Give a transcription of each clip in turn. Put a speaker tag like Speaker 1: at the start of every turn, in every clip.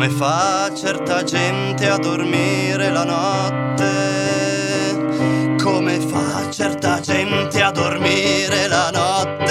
Speaker 1: Come fa certa gente a dormire la notte? Come fa certa gente a dormire la notte?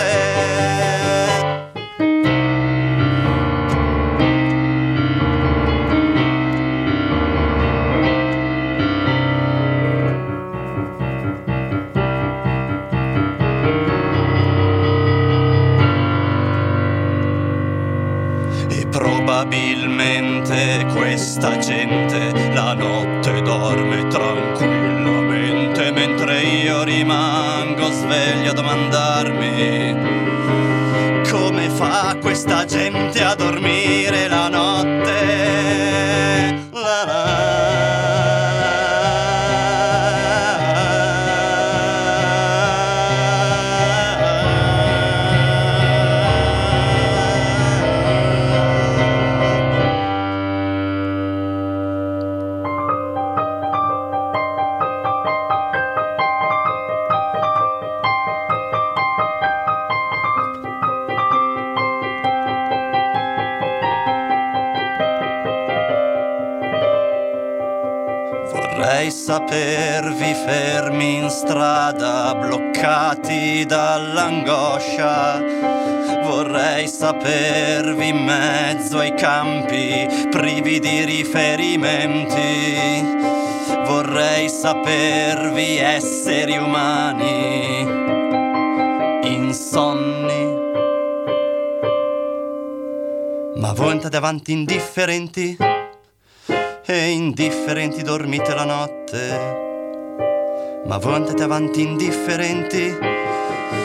Speaker 1: Probabilmente questa gente la notte dorme tranquillamente, mentre io rimango sveglio a domandarmi come fa questa gente a dormire la notte. La la. Vorrei sapervi fermi in strada, bloccati dall'angoscia. Vorrei sapervi in mezzo ai campi, privi di riferimenti. Vorrei sapervi esseri umani, insonni. Ma voi andate avanti indifferenti? E indifferenti dormite la notte. Ma voi andate avanti indifferenti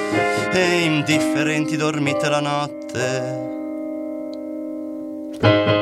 Speaker 1: e indifferenti dormite la notte.